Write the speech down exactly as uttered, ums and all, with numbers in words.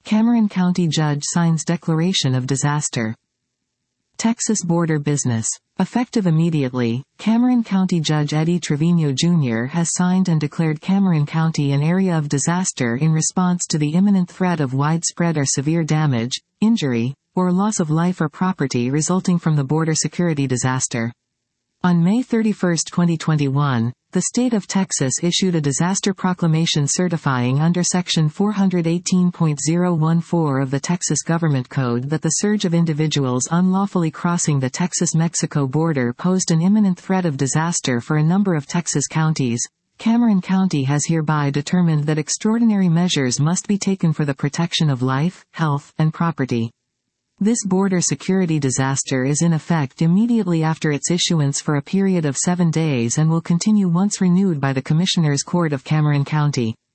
Cameron County Judge signs declaration of disaster. Texas border business. Effective immediately, Cameron County Judge Eddie Trevino Junior has signed and declared Cameron County an area of disaster in response to the imminent threat of widespread or severe damage, injury, or loss of life or property resulting from the border security disaster. On May thirty-first, twenty twenty-one, the state of Texas issued a disaster proclamation certifying under Section four eighteen point oh one four of the Texas Government Code that the surge of individuals unlawfully crossing the Texas-Mexico border posed an imminent threat of disaster for a number of Texas counties. Cameron County has hereby determined that extraordinary measures must be taken for the protection of life, health, and property. This border security disaster is in effect immediately after its issuance for a period of seven days and will continue once renewed by the Commissioners Court of Cameron County.